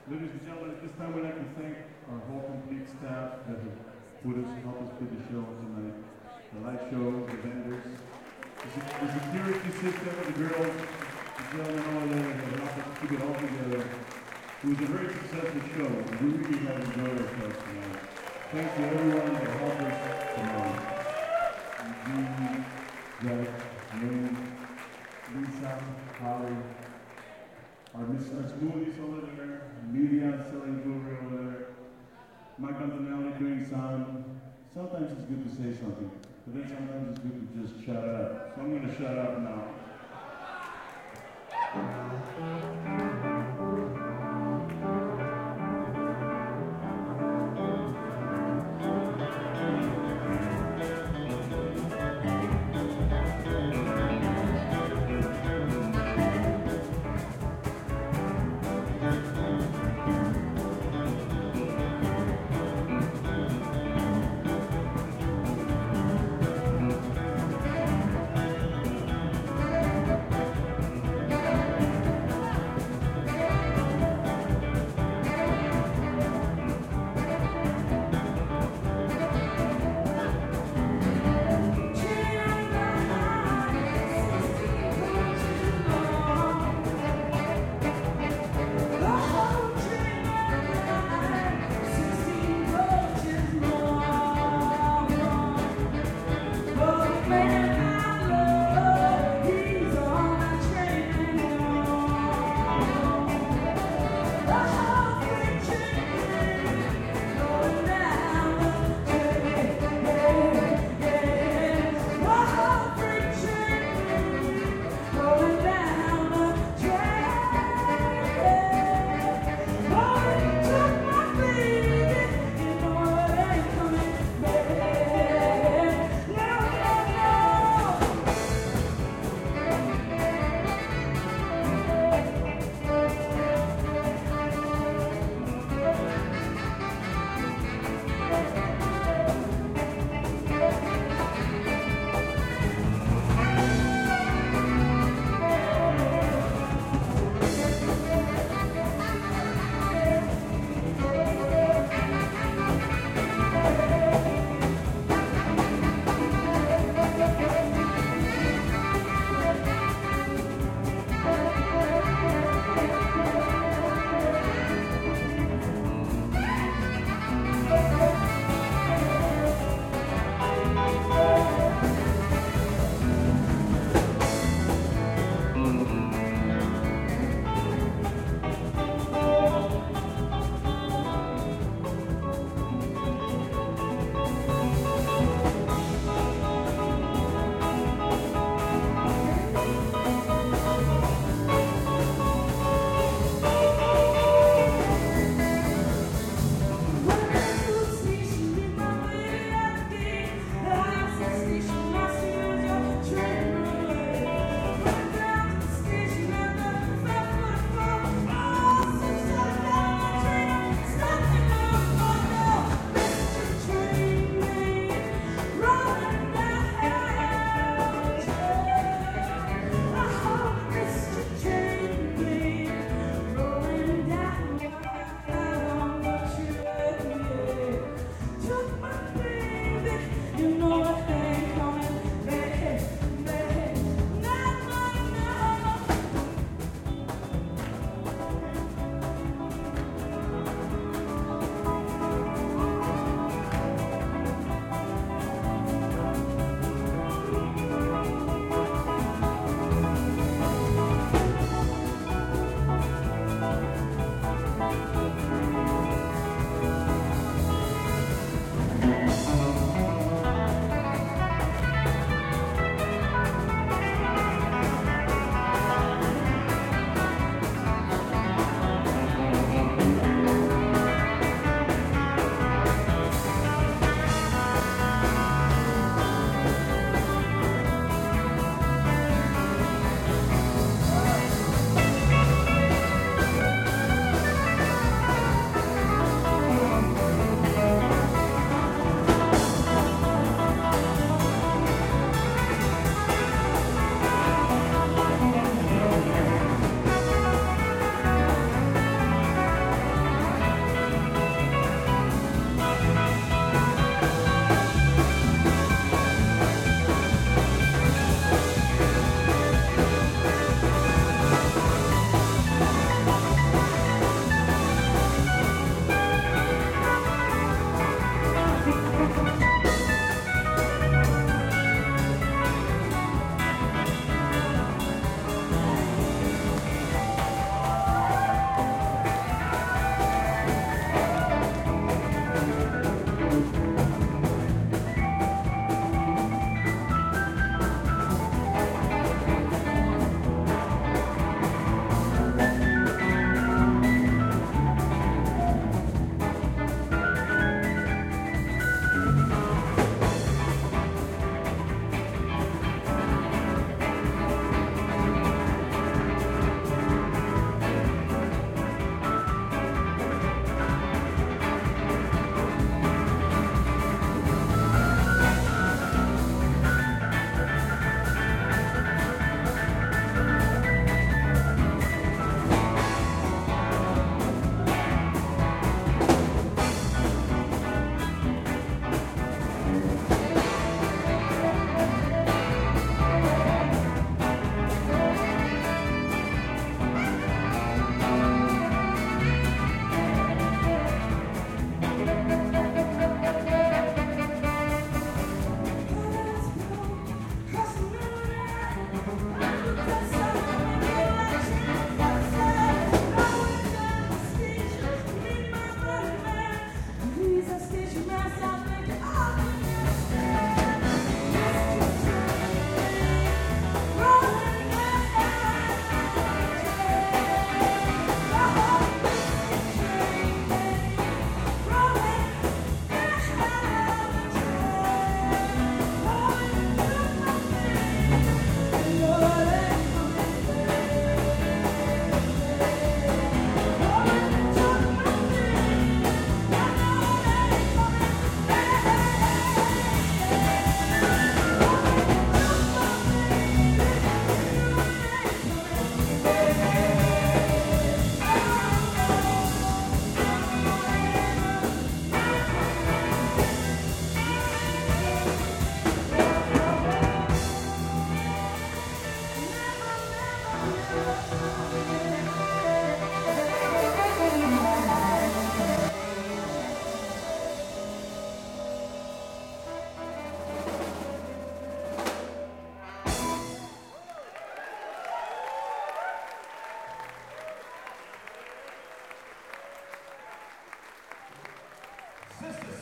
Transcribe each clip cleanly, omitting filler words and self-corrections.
Ladies and gentlemen, at this time we'd like to thank our whole complete staff that have helped us put the show on tonight. The light show, the vendors, the security system, the girls, the gentlemen, all that have helped us keep it all together. It was a very successful show. We really have enjoyed ourselves tonight. Thanks to everyone that helped us tonight. Eugene, Jack, Lynn, Lisa, Holly, our smoothies over there, Media selling jewelry over there, Mike Antonelli doing sound. Sometimes it's good to say something, but then sometimes it's good to just shut up. So I'm going to shut up now.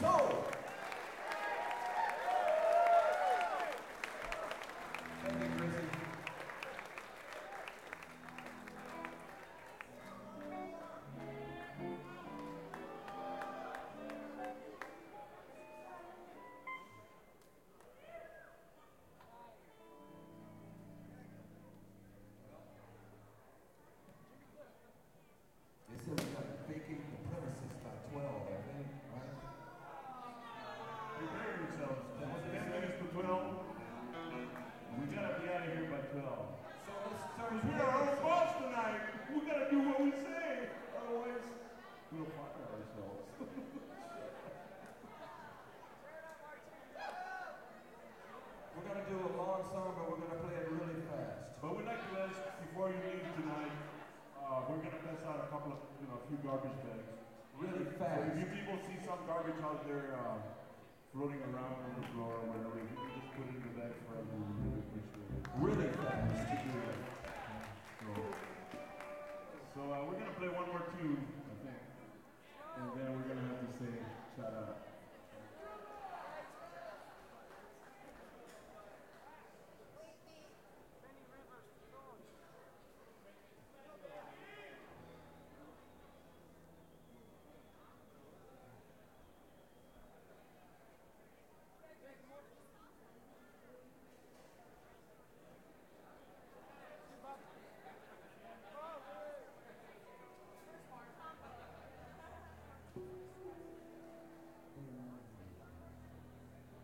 Soul. Thank you, Chrissy. They said we got to vacate the premises by 12, I think, right? Prepare yourselves. 10 minutes to 12. We gotta be out of here by 12. So let's start. Because we're our own boss tonight. We gotta do what we say. Otherwise, we'll fire ourselves. We're going to do a long song, but we're going to play it really fast. But we'd like to ask, before you leave tonight, we're gonna pass out a couple of, a few garbage bags. Really So fast. if you people see some garbage out there floating around on the floor or whatever, if you can just put it in the bag for us, we really appreciate it. Really fast. So we're gonna play one more tune, I think, and then we're gonna have to say shout out.